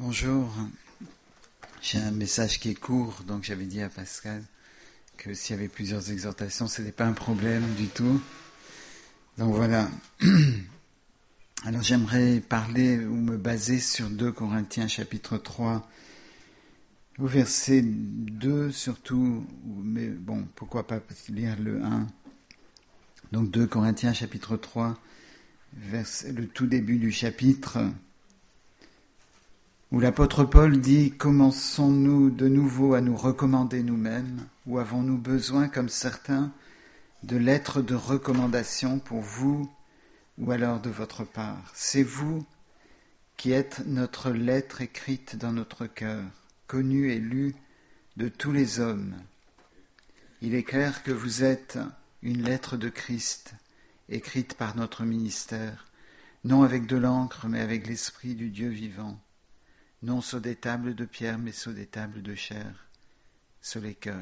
Bonjour, j'ai un message qui est court, donc j'avais dit à Pascal que s'il y avait plusieurs exhortations, ce n'était pas un problème du tout. Donc voilà. Alors j'aimerais parler ou me baser sur 2 Corinthiens chapitre 3, au verset 2 surtout, mais bon, pourquoi pas lire le 1. Donc 2 Corinthiens chapitre 3, le tout début du chapitre, où l'apôtre Paul dit « Commençons-nous de nouveau à nous recommander nous-mêmes, ou avons-nous besoin, comme certains, de lettres de recommandation pour vous, ou alors de votre part? C'est vous qui êtes notre lettre écrite dans notre cœur, connue et lue de tous les hommes. Il est clair que vous êtes une lettre de Christ, écrite par notre ministère, non avec de l'encre, mais avec l'Esprit du Dieu vivant. Non sur des tables de pierre, mais sur des tables de chair, sur les cœurs. »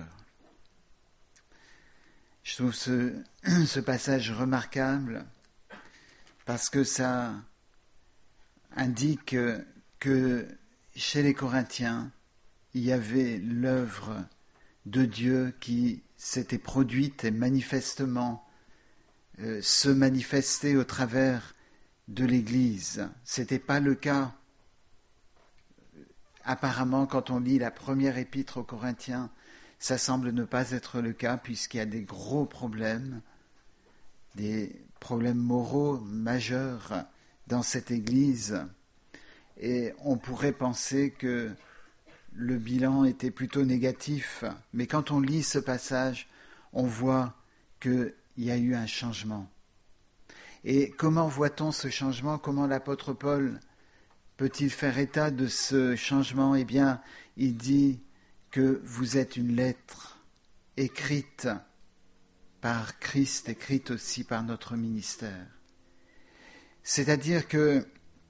Je trouve ce passage remarquable parce que ça indique que chez les Corinthiens, il y avait l'œuvre de Dieu qui s'était produite et manifestement se manifestait au travers de l'Église. C'était pas le cas. Apparemment, quand on lit la première épître aux Corinthiens, ça semble ne pas être le cas puisqu'il y a des gros problèmes, des problèmes moraux majeurs dans cette Église. Et on pourrait penser que le bilan était plutôt négatif. Mais quand on lit ce passage, on voit qu'il y a eu un changement. Et comment voit-on ce changement? Comment l'apôtre Paul peut-il faire état de ce changement? Eh bien, il dit que vous êtes une lettre écrite par Christ, écrite aussi par notre ministère. C'est-à-dire que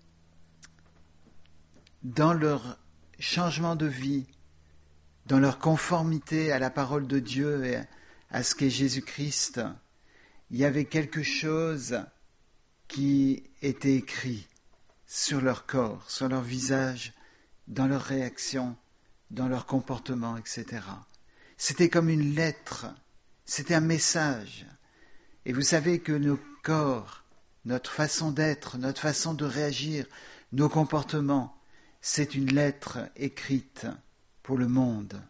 dans leur changement de vie, dans leur conformité à la parole de Dieu et à ce qu'est Jésus-Christ, il y avait quelque chose qui était écrit sur leur corps, sur leur visage, dans leurs réactions, dans leur comportement, etc. C'était comme une lettre, c'était un message. Et vous savez que nos corps, notre façon d'être, notre façon de réagir, nos comportements, c'est une lettre écrite pour le monde.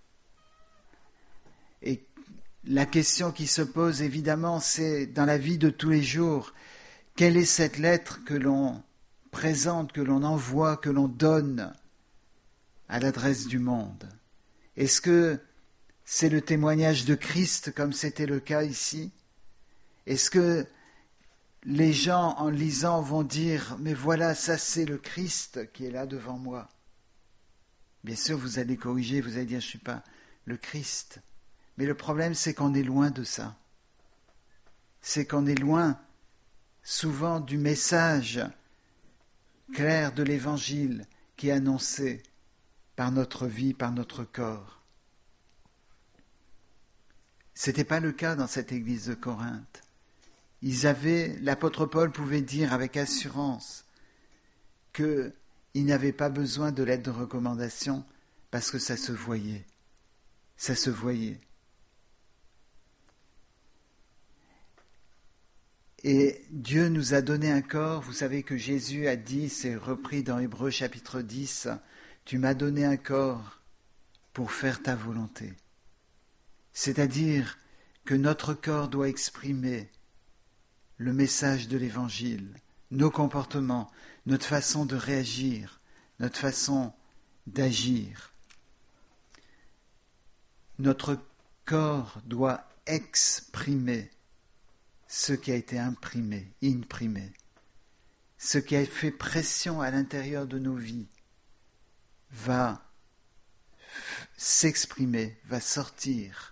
Et la question qui se pose évidemment, c'est dans la vie de tous les jours, quelle est cette lettre que l'on présente, que l'on envoie, que l'on donne à l'adresse du monde? Est-ce que c'est le témoignage de Christ comme c'était le cas ici? Est-ce que les gens en lisant vont dire « mais voilà, ça c'est le Christ qui est là devant moi ». Bien sûr, vous allez corriger, vous allez dire « je ne suis pas le Christ ». Mais le problème, c'est qu'on est loin de ça. C'est qu'on est loin souvent du message clair de l'Évangile qui est annoncé par notre vie, par notre corps. Ce n'était pas le cas dans cette église de Corinthe. L'apôtre Paul pouvait dire avec assurance qu'il n'avait pas besoin de lettre de recommandation parce que ça se voyait. Ça se voyait. Et Dieu nous a donné un corps. Vous savez que Jésus a dit, c'est repris dans Hébreux chapitre 10, « Tu m'as donné un corps pour faire ta volonté ». C'est-à-dire que notre corps doit exprimer le message de l'Évangile, nos comportements, notre façon de réagir, notre façon d'agir. Notre corps doit exprimer ce qui a été imprimé. Ce qui a fait pression à l'intérieur de nos vies va s'exprimer, va sortir.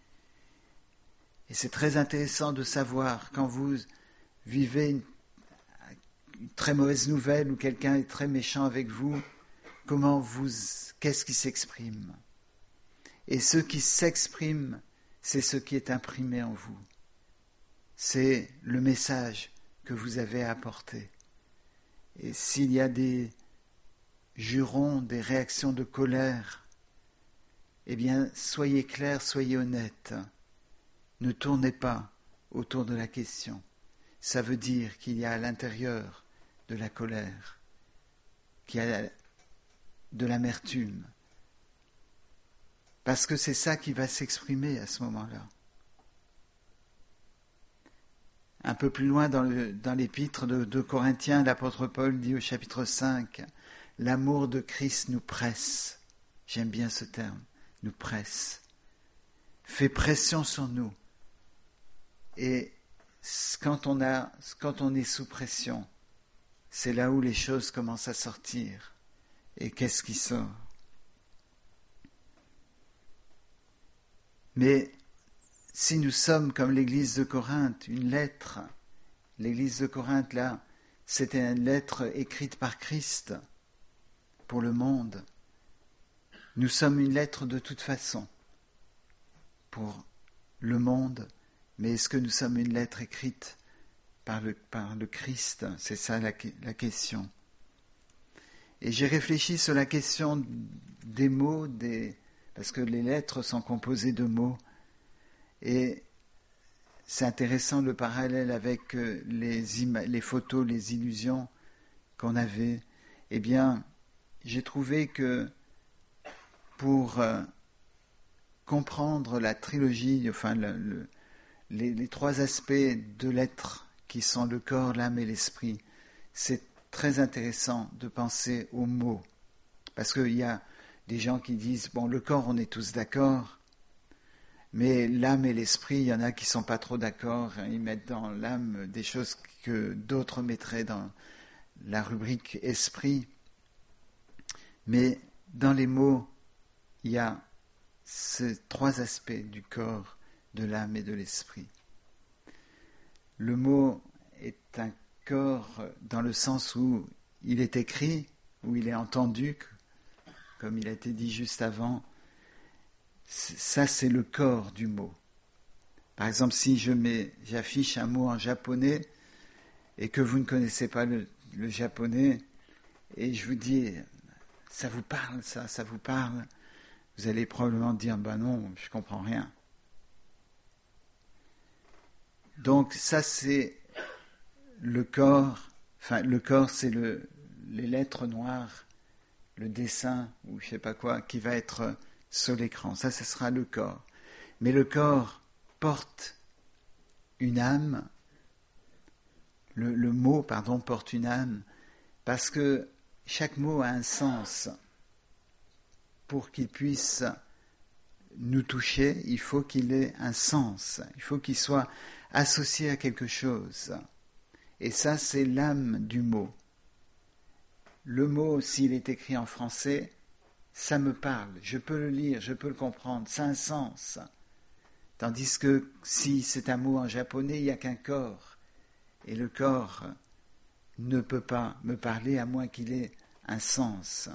Et c'est très intéressant de savoir quand vous vivez une très mauvaise nouvelle ou quelqu'un est très méchant avec vous, qu'est-ce qui s'exprime? Et ce qui s'exprime, c'est ce qui est imprimé en vous. C'est le message que vous avez à apporter. Et s'il y a des jurons des réactions de colère, eh bien, soyez clairs, soyez honnêtes. Ne tournez pas autour de la question. Ça veut dire qu'il y a à l'intérieur de la colère, qu'il y a de l'amertume. Parce que c'est ça qui va s'exprimer à ce moment-là. Un peu plus loin dans l'épître de Corinthiens, l'apôtre Paul dit au chapitre 5, « L'amour de Christ nous presse ». J'aime bien ce terme, nous presse. Fait pression sur nous. Et quand on est sous pression, c'est là où les choses commencent à sortir. Et qu'est-ce qui sort? Mais si nous sommes comme l'église de Corinthe, une lettre, l'église de Corinthe là, c'était une lettre écrite par Christ pour le monde. Nous sommes une lettre de toute façon pour le monde, mais est-ce que nous sommes une lettre écrite par le Christ? C'est ça la question. Et j'ai réfléchi sur la question des mots, parce que les lettres sont composées de mots. Et c'est intéressant le parallèle avec les photos, les illusions qu'on avait. Eh bien, j'ai trouvé que pour comprendre la trilogie, enfin les trois aspects de l'être qui sont le corps, l'âme et l'esprit, c'est très intéressant de penser aux mots. Parce qu'il y a des gens qui disent, bon, le corps, on est tous d'accord, mais l'âme et l'esprit, il y en a qui ne sont pas trop d'accord. Ils mettent dans l'âme des choses que d'autres mettraient dans la rubrique esprit. Mais dans les mots, il y a ces trois aspects du corps, de l'âme et de l'esprit. Le mot est un corps dans le sens où il est écrit, où il est entendu, comme il a été dit juste avant. Ça, c'est le corps du mot. Par exemple, si j'affiche un mot en japonais et que vous ne connaissez pas le japonais, et je vous dis, ça vous parle, ça vous parle, vous allez probablement dire, ben non, je comprends rien. Donc ça, c'est le corps, enfin le corps, c'est les lettres noires, le dessin, ou je sais pas quoi, qui va être sur l'écran. Ça, ce sera le corps. Mais le corps porte une âme, le mot, porte une âme, parce que chaque mot a un sens. Pour qu'il puisse nous toucher, il faut qu'il ait un sens, il faut qu'il soit associé à quelque chose. Et ça, c'est l'âme du mot. Le mot, s'il est écrit en français, ça me parle, je peux le lire, je peux le comprendre, ça a un sens. Tandis que si c'est un mot en japonais, il n'y a qu'un corps. Et le corps ne peut pas me parler à moins qu'il ait un sens.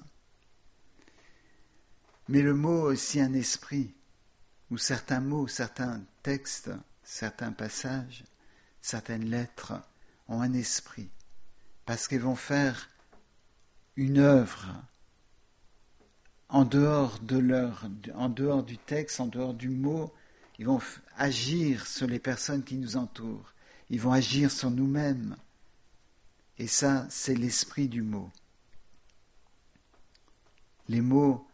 Mais le mot a aussi un esprit, où certains mots, certains textes, certains passages, certaines lettres ont un esprit, parce qu'ils vont faire une œuvre en dehors du texte, en dehors du mot. Ils vont agir sur les personnes qui nous entourent, ils vont agir sur nous-mêmes, et ça, c'est l'esprit du mot. Les mots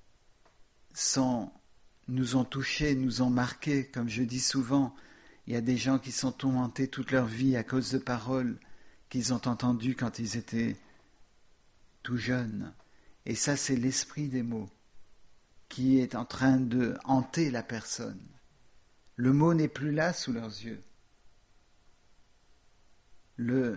nous ont touchés, nous ont marqués, comme je dis souvent. Il y a des gens qui sont tourmentés toute leur vie à cause de paroles qu'ils ont entendues quand ils étaient tout jeunes. Et ça, c'est l'esprit des mots qui est en train de hanter la personne. Le mot n'est plus là sous leurs yeux. Le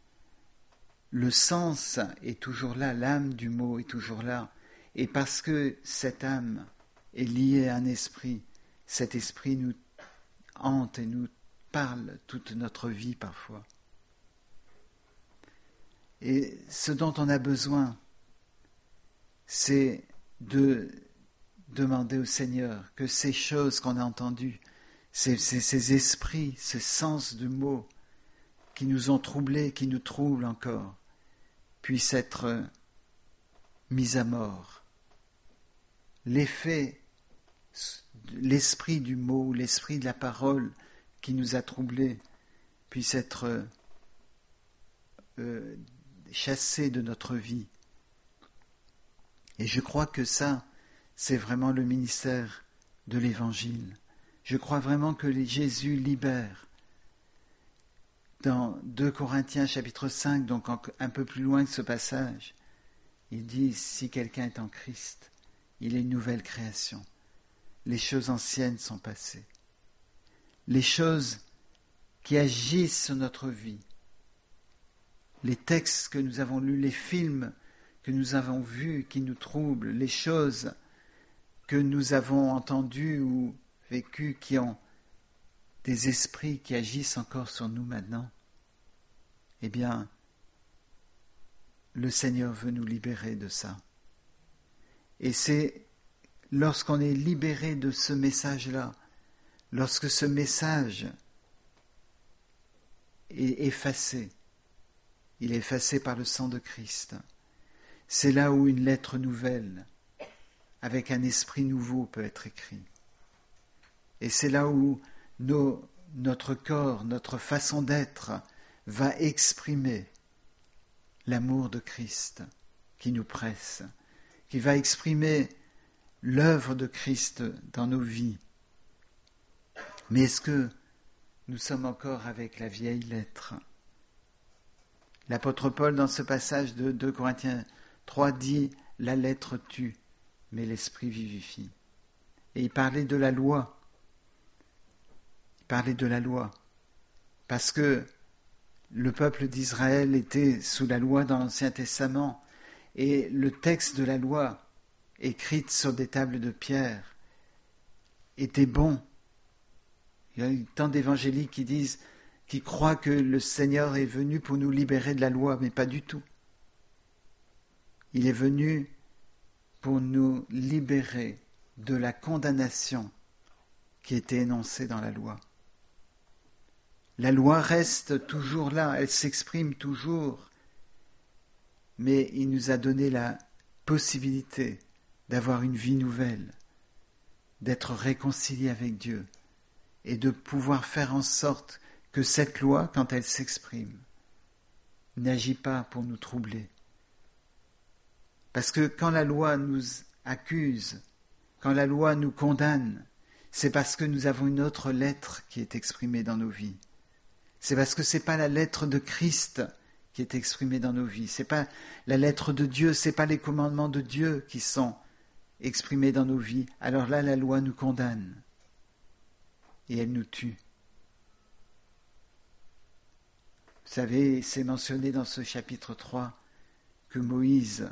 sens est toujours là, l'âme du mot est toujours là. Et parce que cette âme est liée à un esprit, cet esprit nous hante et nous parle toute notre vie parfois. Et ce dont on a besoin, c'est de demander au Seigneur que ces choses qu'on a entendues, ces esprits, ce sens du mot qui nous ont troublés, qui nous troublent encore, puissent être mis à mort. L'effet, l'esprit du mot, l'esprit de la parole qui nous a troublés puisse être chassé de notre vie. Et je crois que ça, c'est vraiment le ministère de l'Évangile. Je crois vraiment que Jésus libère. Dans 2 Corinthiens chapitre 5, donc un peu plus loin de ce passage, il dit, si quelqu'un est en Christ, il est une nouvelle création. Les choses anciennes sont passées. Les choses qui agissent sur notre vie, les textes que nous avons lus, les films que nous avons vus, qui nous troublent, les choses que nous avons entendues ou vécues, qui ont des esprits qui agissent encore sur nous maintenant, eh bien, le Seigneur veut nous libérer de ça. Et c'est lorsqu'on est libéré de ce message-là, lorsque ce message est effacé, il est effacé par le sang de Christ, c'est là où une lettre nouvelle, avec un esprit nouveau, peut être écrite. Et c'est là où notre corps, notre façon d'être, va exprimer l'amour de Christ qui nous presse, qui va exprimer l'œuvre de Christ dans nos vies. Mais est-ce que nous sommes encore avec la vieille lettre ? L'apôtre Paul, dans ce passage de 2 Corinthiens 3, dit « La lettre tue, mais l'esprit vivifie ». Et il parlait de la loi. Il parlait de la loi. Parce que le peuple d'Israël était sous la loi dans l'Ancien Testament, et le texte de la loi, écrite sur des tables de pierre, était bon. Il y a eu tant d'évangéliques qui croient que le Seigneur est venu pour nous libérer de la loi, mais pas du tout. Il est venu pour nous libérer de la condamnation qui était énoncée dans la loi. La loi reste toujours là, elle s'exprime toujours, mais il nous a donné la possibilité d'avoir une vie nouvelle, d'être réconcilié avec Dieu et de pouvoir faire en sorte que cette loi, quand elle s'exprime, n'agit pas pour nous troubler. Parce que quand la loi nous accuse, quand la loi nous condamne, c'est parce que nous avons une autre lettre qui est exprimée dans nos vies. C'est parce que ce n'est pas la lettre de Christ qui est exprimée dans nos vies. Ce n'est pas la lettre de Dieu, ce n'est pas les commandements de Dieu qui sont exprimés dans nos vies. Alors là, la loi nous condamne et elle nous tue. Vous savez, c'est mentionné dans ce chapitre 3 que Moïse,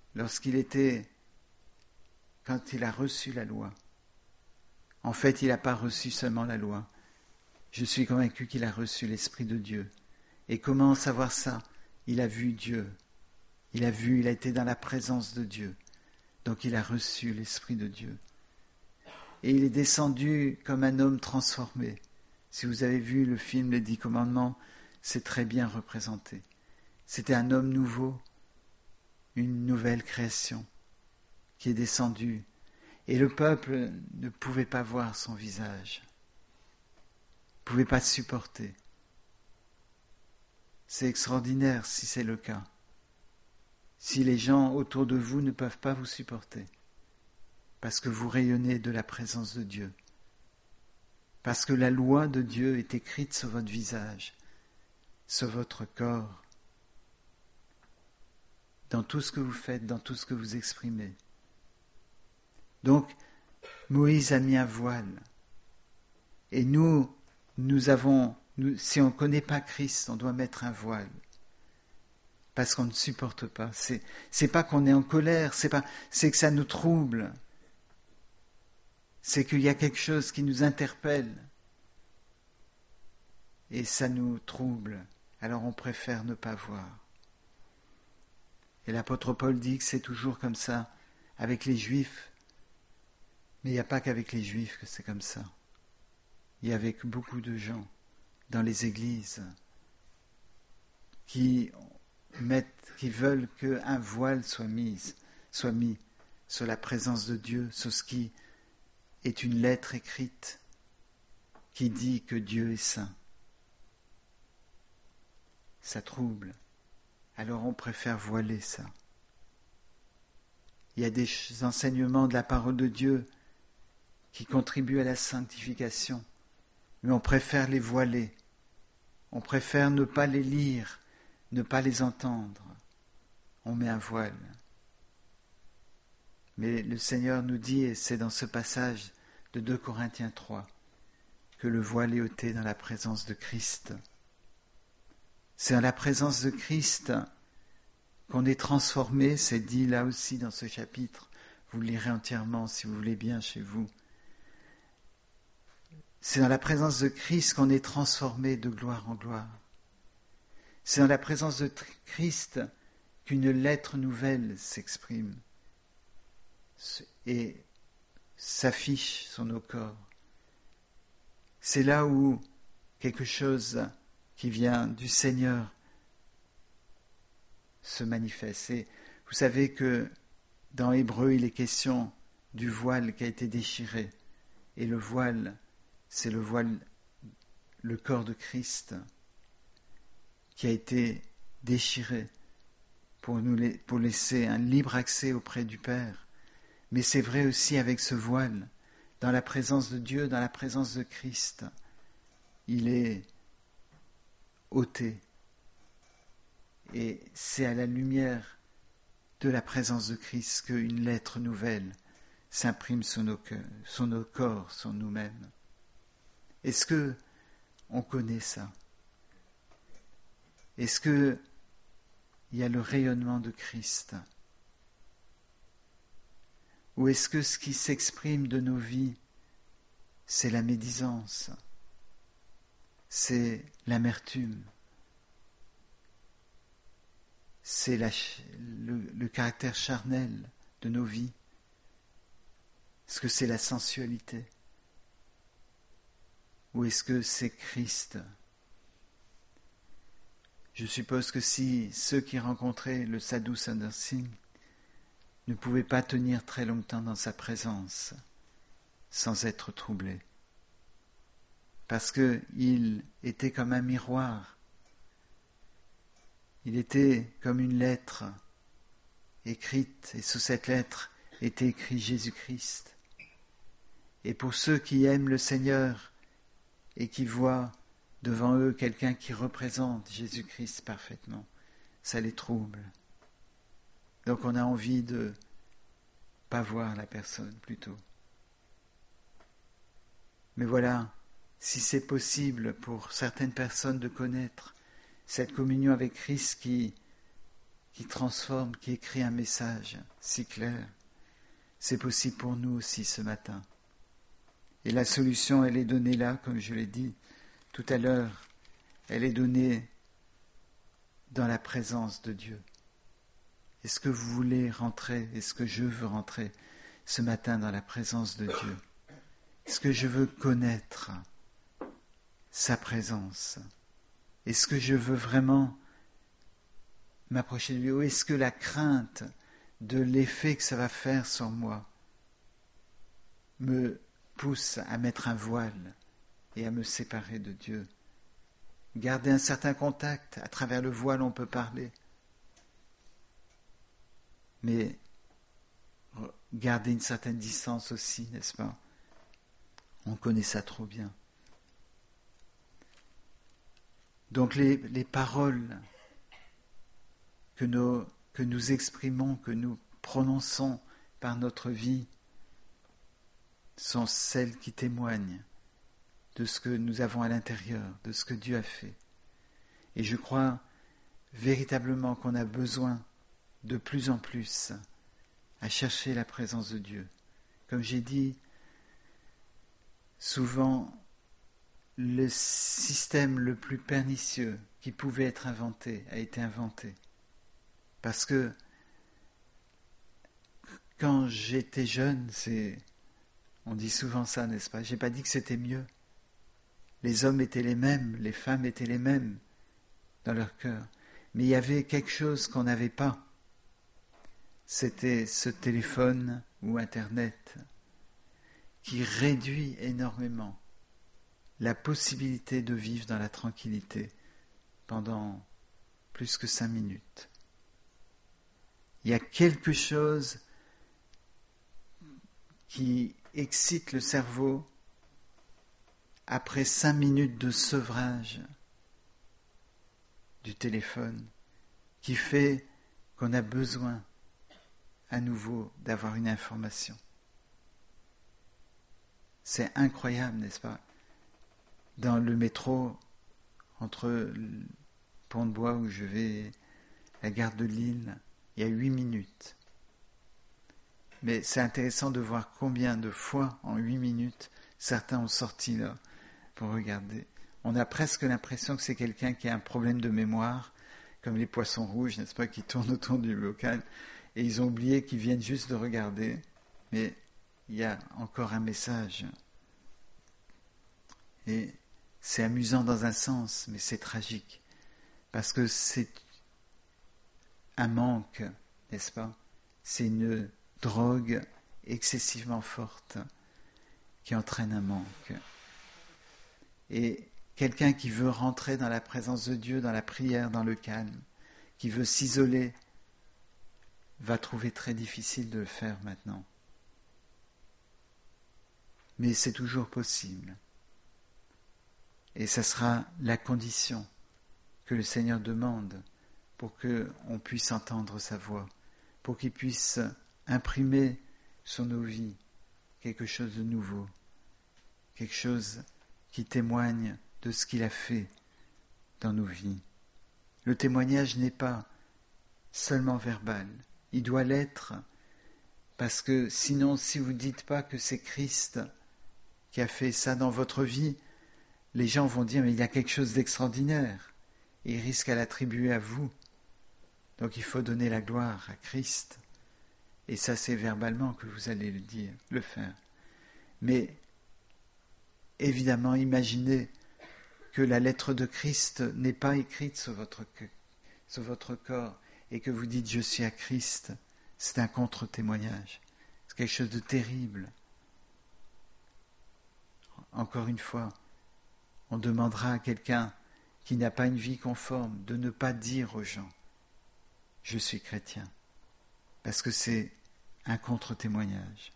quand il a reçu la loi, en fait, il n'a pas reçu seulement la loi. Je suis convaincu qu'il a reçu l'Esprit de Dieu. Et comment savoir ça ? Il a vu Dieu. Il a été dans la présence de Dieu. Donc il a reçu l'Esprit de Dieu. Et il est descendu comme un homme transformé. Si vous avez vu le film Les 10 Commandements, c'est très bien représenté. C'était un homme nouveau, une nouvelle création qui est descendue. Et le peuple ne pouvait pas voir son visage. Ne pouvait pas supporter. C'est extraordinaire si c'est le cas. Si les gens autour de vous ne peuvent pas vous supporter, parce que vous rayonnez de la présence de Dieu, parce que la loi de Dieu est écrite sur votre visage, sur votre corps, dans tout ce que vous faites, dans tout ce que vous exprimez. Donc, Moïse a mis un voile. Et si on ne connaît pas Christ, on doit mettre un voile. Parce qu'on ne supporte pas. C'est pas qu'on est en colère, c'est que ça nous trouble. C'est qu'il y a quelque chose qui nous interpelle. Et ça nous trouble. Alors on préfère ne pas voir. Et l'apôtre Paul dit que c'est toujours comme ça avec les Juifs. Mais il n'y a pas qu'avec les Juifs que c'est comme ça. Il y a avec beaucoup de gens dans les églises qui veulent qu'un voile soit mis soit mis sur la présence de Dieu, sur ce qui est une lettre écrite qui dit que Dieu est saint. Ça trouble. Alors on préfère voiler ça. Il y a des enseignements de la parole de Dieu qui contribuent à la sanctification, mais on préfère les voiler. On préfère ne pas les lire, ne pas les entendre. On met un voile. Mais le Seigneur nous dit, et c'est dans ce passage de 2 Corinthiens 3, que le voile est ôté dans la présence de Christ. C'est dans la présence de Christ qu'on est transformé, c'est dit là aussi dans ce chapitre. Vous le lirez entièrement si vous voulez bien chez vous. C'est dans la présence de Christ qu'on est transformé de gloire en gloire. C'est dans la présence de Christ qu'une lettre nouvelle s'exprime et s'affiche sur nos corps. C'est là où quelque chose qui vient du Seigneur se manifeste. Et vous savez que dans Hébreu, il est question du voile qui a été déchiré. Et le voile, c'est le voile, le corps de Christ qui a été déchiré pour laisser un libre accès auprès du Père. Mais c'est vrai aussi avec ce voile, dans la présence de Dieu, dans la présence de Christ, il est ôté. Et c'est à la lumière de la présence de Christ qu'une lettre nouvelle s'imprime sur nos corps, sur nous-mêmes. Est-ce que on connaît ça? Est-ce que il y a le rayonnement de Christ? Ou est-ce que ce qui s'exprime de nos vies, c'est la médisance, c'est l'amertume, c'est le caractère charnel de nos vies? Est-ce que c'est la sensualité? Ou est-ce que c'est Christ? Je suppose que si ceux qui rencontraient le Sadhu Sundar Singh ne pouvaient pas tenir très longtemps dans sa présence sans être troublés, parce qu'il était comme un miroir, il était comme une lettre écrite, et sous cette lettre était écrit Jésus-Christ. Et pour ceux qui aiment le Seigneur et qui voient devant eux quelqu'un qui représente Jésus-Christ parfaitement, ça les trouble. Donc on a envie de pas voir la personne plutôt. Mais voilà, si c'est possible pour certaines personnes de connaître cette communion avec Christ qui transforme, qui écrit un message si clair, c'est possible pour nous aussi ce matin. Et la solution, elle est donnée là, comme je l'ai dit tout à l'heure, elle est donnée dans la présence de Dieu. Est-ce que vous voulez rentrer? Est-ce que je veux rentrer ce matin dans la présence de Dieu? Est-ce que je veux connaître sa présence? Est-ce que je veux vraiment m'approcher de lui? Ou est-ce que la crainte de l'effet que ça va faire sur moi me pousse à mettre un voile et à me séparer de Dieu? Garder un certain contact, à travers le voile on peut parler, mais garder une certaine distance aussi, n'est-ce pas? On connaît ça trop bien. Donc les paroles que nous exprimons, que nous prononçons par notre vie, sont celles qui témoignent de ce que nous avons à l'intérieur, de ce que Dieu a fait. Et je crois véritablement qu'on a besoin de plus en plus à chercher la présence de Dieu. Comme j'ai dit, souvent, le système le plus pernicieux qui pouvait être inventé a été inventé. Parce que quand j'étais jeune, on dit souvent ça, n'est-ce pas? J'ai pas dit que c'était mieux. Les hommes étaient les mêmes, les femmes étaient les mêmes dans leur cœur. Mais il y avait quelque chose qu'on n'avait pas. c'était ce téléphone ou Internet qui réduit énormément la possibilité de vivre dans la tranquillité pendant plus que 5 minutes. Il y a quelque chose qui excite le cerveau après 5 minutes de sevrage du téléphone qui fait qu'on a besoin à nouveau d'avoir une information. C'est incroyable, n'est-ce pas? Dans le métro, entre le Pont de Bois où je vais, la gare de Lille, il y a 8 minutes. Mais c'est intéressant de voir combien de fois en 8 minutes certains ont sorti là pour regarder. On a presque l'impression que c'est quelqu'un qui a un problème de mémoire, comme les poissons rouges, n'est-ce pas, qui tournent autour du bocal, et ils ont oublié qu'ils viennent juste de regarder, mais il y a encore un message. Et c'est amusant dans un sens, mais c'est tragique, parce que c'est un manque, n'est-ce pas? C'est une drogue excessivement forte qui entraîne un manque. Et quelqu'un qui veut rentrer dans la présence de Dieu, dans la prière, dans le calme, qui veut s'isoler, va trouver très difficile de le faire maintenant. Mais c'est toujours possible. Et ça sera la condition que le Seigneur demande pour qu'on puisse entendre sa voix, pour qu'il puisse imprimer sur nos vies quelque chose de nouveau, quelque chose qui témoigne de ce qu'il a fait dans nos vies. Le témoignage n'est pas seulement verbal, il doit l'être, parce que sinon, si vous ne dites pas que c'est Christ qui a fait ça dans votre vie, les gens vont dire, mais il y a quelque chose d'extraordinaire, et ils risquent à l'attribuer à vous. Donc il faut donner la gloire à Christ, et ça c'est verbalement que vous allez le dire, le faire. Mais évidemment, imaginez que la lettre de Christ n'est pas écrite sur votre corps, et que vous dites « je suis à Christ », c'est un contre-témoignage. C'est quelque chose de terrible. Encore une fois, on demandera à quelqu'un qui n'a pas une vie conforme de ne pas dire aux gens « je suis chrétien », parce que c'est un contre-témoignage.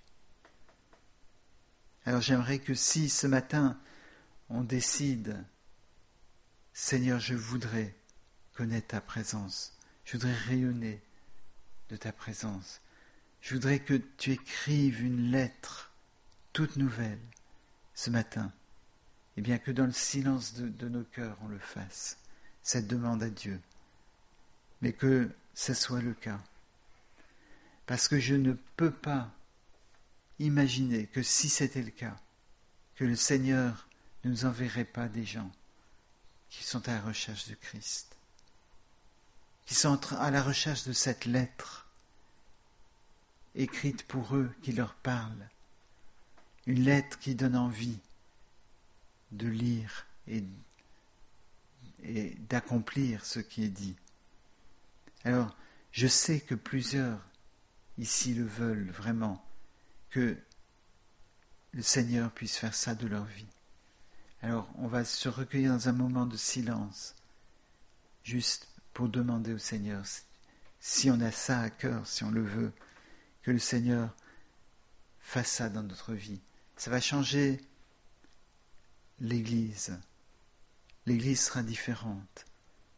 Alors j'aimerais que si ce matin on décide « Seigneur, je voudrais connaître ta présence, je voudrais rayonner de ta présence, je voudrais que tu écrives une lettre toute nouvelle ce matin », et bien que dans le silence de nos cœurs on le fasse, cette demande à Dieu, mais que ce soit le cas. Parce que je ne peux pas imaginer que si c'était le cas, que le Seigneur ne nous enverrait pas des gens qui sont à la recherche de Christ, qui sont à la recherche de cette lettre écrite pour eux, qui leur parle, une lettre qui donne envie de lire et d'accomplir ce qui est dit. Alors, je sais que plusieurs ici le veulent vraiment, que le Seigneur puisse faire ça de leur vie. Alors, on va se recueillir dans un moment de silence, juste pour demander au Seigneur, si on a ça à cœur, si on le veut, que le Seigneur fasse ça dans notre vie. Ça va changer l'Église. L'Église sera différente,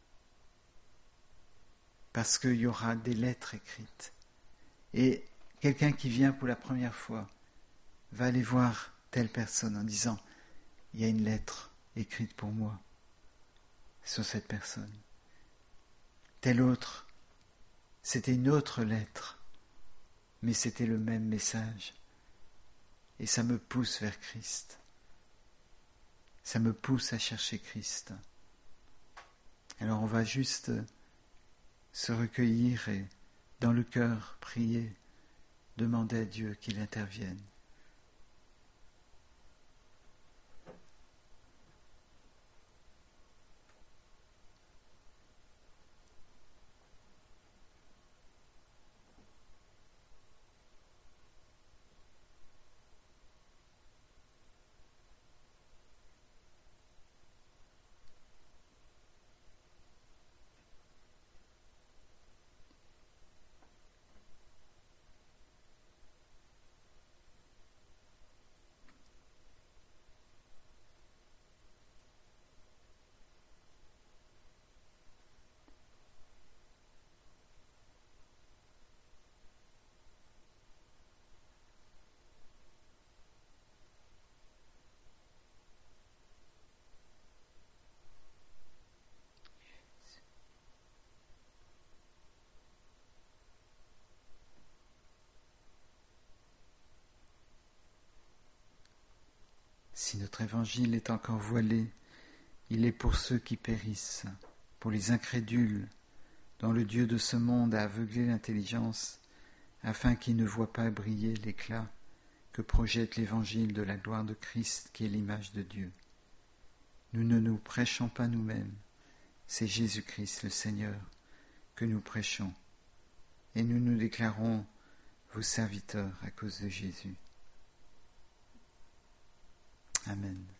parce qu'il y aura des lettres écrites. Et quelqu'un qui vient pour la première fois va aller voir telle personne en disant « il y a une lettre écrite pour moi sur cette personne ». Tel autre, c'était une autre lettre, mais c'était le même message. Et ça me pousse vers Christ. Ça me pousse à chercher Christ. Alors on va juste se recueillir et dans le cœur prier, demander à Dieu qu'il intervienne. Si notre évangile est encore voilé, il est pour ceux qui périssent, pour les incrédules, dont le Dieu de ce monde a aveuglé l'intelligence, afin qu'ils ne voient pas briller l'éclat que projette l'évangile de la gloire de Christ, qui est l'image de Dieu. Nous ne nous prêchons pas nous-mêmes, c'est Jésus-Christ le Seigneur que nous prêchons, et nous nous déclarons vos serviteurs à cause de Jésus. Amen.